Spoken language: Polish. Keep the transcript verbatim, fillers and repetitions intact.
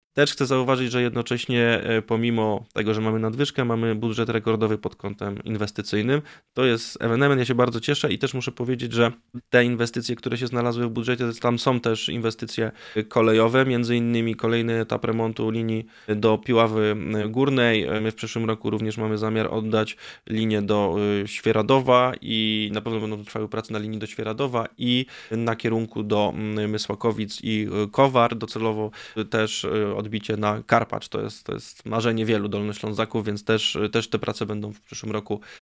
Też chcę zauważyć, że jednocześnie e, pomimo tego, że mamy nadwyżkę, mamy budżet rekordowy pod kątem inwestycyjnym. To jest ewenement, ja się bardzo cieszę i też muszę powiedzieć, że te inwestycje, które się znalazły w budżecie, tam są też inwestycje kolejowe, między innymi kolejny etap remontu linii do Piławy Górnej. My w przyszłym roku również mamy zamiar oddać linię do y, Świeradowa i na pewno będą trwały prace na linii do Świeradowa i na kierunku do mm, Mysłakowic i y, Kowar. Docelowo y, też y, odbicie na Karpacz. To jest, to jest marzenie wielu Dolnoślązaków, więc też, też te prace będą w przyszłym roku